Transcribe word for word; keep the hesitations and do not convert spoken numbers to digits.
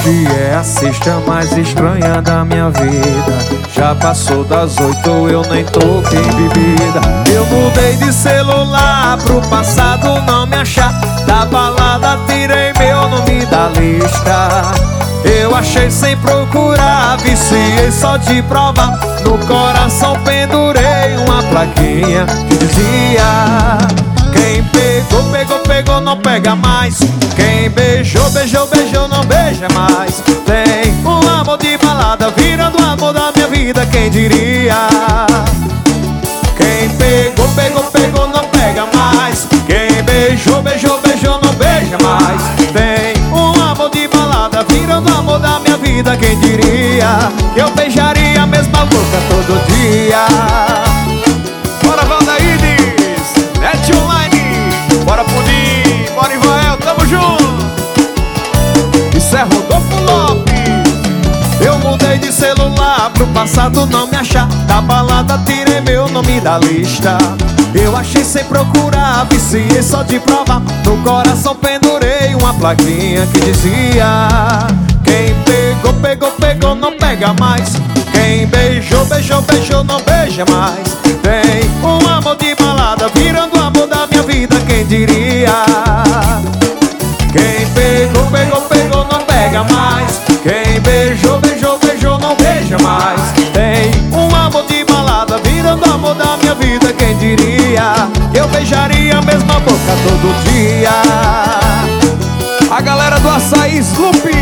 Hoje é a sexta mais estranha da minha vida. Já passou das oito, eu nem toquei bebida. Eu mudei de celular pro passado não me achar. Da balada tirei meu nome da lista. Eu achei sem procurar, viciei só de provar. No coração pendurei uma plaquinha que dizia: quem pegou, pegou, pegou, não pega mais. Quem beijou, beijou, beijou, não beija mais. Tem um amor de balada virando o amor da minha vida, quem diria? Quem pegou, pegou, pegou, não pega mais. Quem beijou, beijou, beijou, não beija mais. Tem um amor de balada virando o amor da minha vida, quem diria? Que eu beijaria a mesma boca todo dia. Bora, Valdaídes, Net Online. Bora, Pudim, bora, Ivael, tamo junto. Isso é Rodolfo Lopes. Eu mudei de celular pro passado não me achar. Da balada tirei meu nome da lista. Eu achei sem procurar, viciei só de provar. No coração pendurei uma plaquinha que dizia: quem pegou, pegou, pegou, não pega mais. Quem beijou, beijou, beijou, não beija mais. Tem um amor de balada virando o amor da minha vida, quem diria? Quem pegou, pegou, pegou, não pega mais. Quem beijou, beijou, beijou, não beija mais. Tem um amor de balada virando o amor da minha vida, quem diria? Eu beijaria a mesma boca todo dia. A galera do Açaí Sloopy,